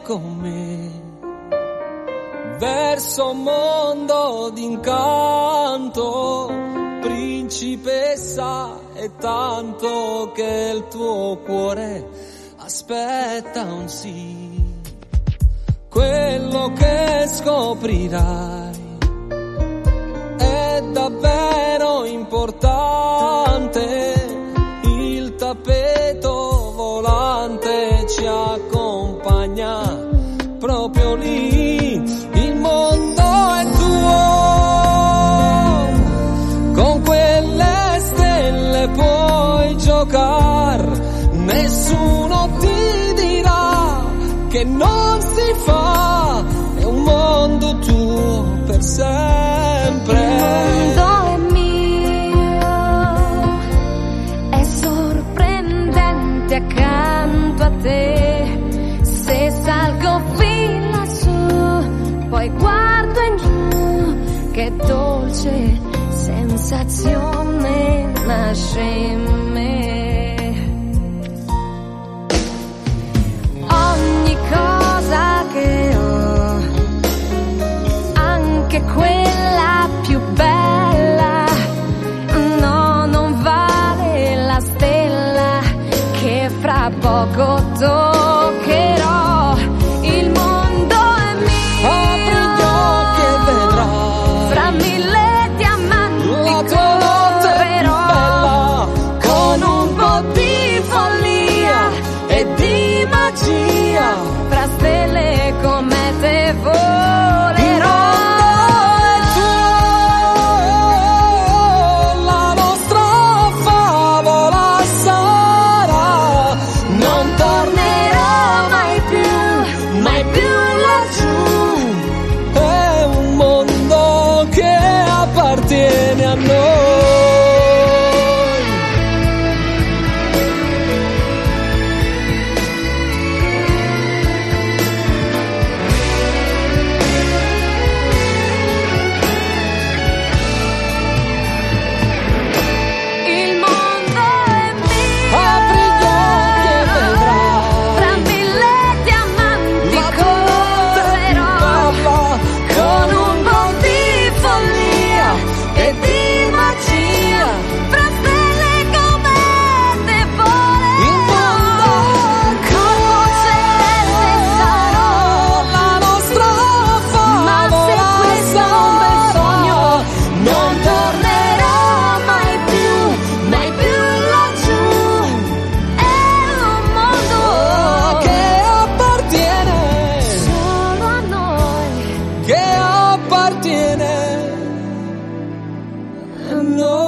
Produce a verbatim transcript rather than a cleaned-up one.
con me verso un mondo d'incanto, principessa, è tanto che il tuo cuore aspetta un sì. Quello che scoprirai è davvero importante, il tappeto volante ci accompagna proprio lì, il mondo è tuo, con quelle stelle puoi giocare, nessuno ti dirà che non si fa, è un mondo tuo per sempre. Il mondo è mio, è sorprendente accanto a te, se salgo fin lassù, poi guardo in giù, che dolce sensazione nasce in me. Ogni cosa che ho, anche quella più bella, no, non vale la stella che fra poco toccherò. Il mondo è mio, apri gli occhi e vedrai, fra mille diamanti la tua notte correrò, bella, con un po' di follia e di magia, fra stelle e comete volerò. la nostra favola sarà, Non tornerò mai più, mai più laggiù. è un mondo che appartiene a noi. Il mondo è mio, Apri gli occhi e vedrai, fra mille diamanti la tua notte correrò, bella, con un po' di follia e di magia, fra stelle e comete il volerò, mondo con celeste sarò. la nostra Ma se favola questo è un bel sogno, non tornerò mai più, mai più laggiù. È un mondo che appartiene, solo a noi. che appartiene a noi.